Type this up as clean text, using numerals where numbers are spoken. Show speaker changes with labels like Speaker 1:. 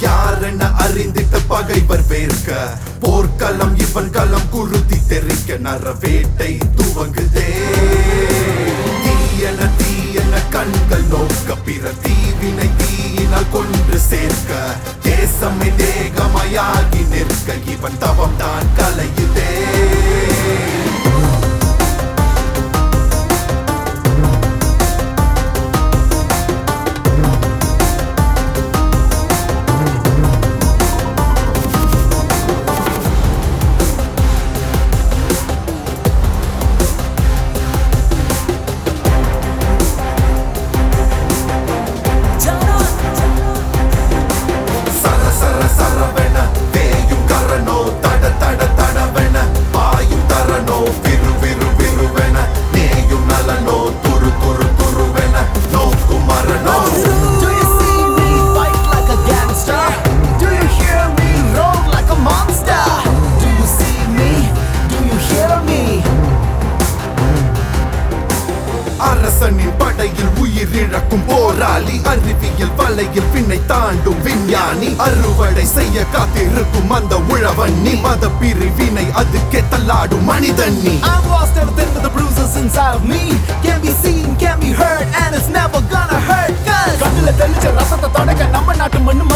Speaker 1: யாரென அறிந்திட்ட பகைவர் வேர்க்க போர்க்களம் இவன் களம் குருதி தெரிக்க நரவேட்டை துவங்குதே தீயன கண்கள் நோக்க பிற தீவினை தீயினால் கொன்று சேர்க்க தேசமே தேகமயாகி நிற்க இவன் தவம் தான் கலையுதே அரசனின் படையில் உயிரிழக்கும் போராளி அறிவியல் வலையில் பின்னை தாண்டும் விஞ்ஞானி அறுவடை செய்ய காத்திருக்கும் அந்த உழவன் நீ மத பிரிவினை அதுக்கே தள்ளாடும் மனிதன் நீ
Speaker 2: I've lost everything but the bruises inside of me Can't be seen, can't be heard and it's never gonna hurt cause கண்ணுல தெளிச்ச ரசத்தை தொடக்க நம்ம நாட்டு மண்ணு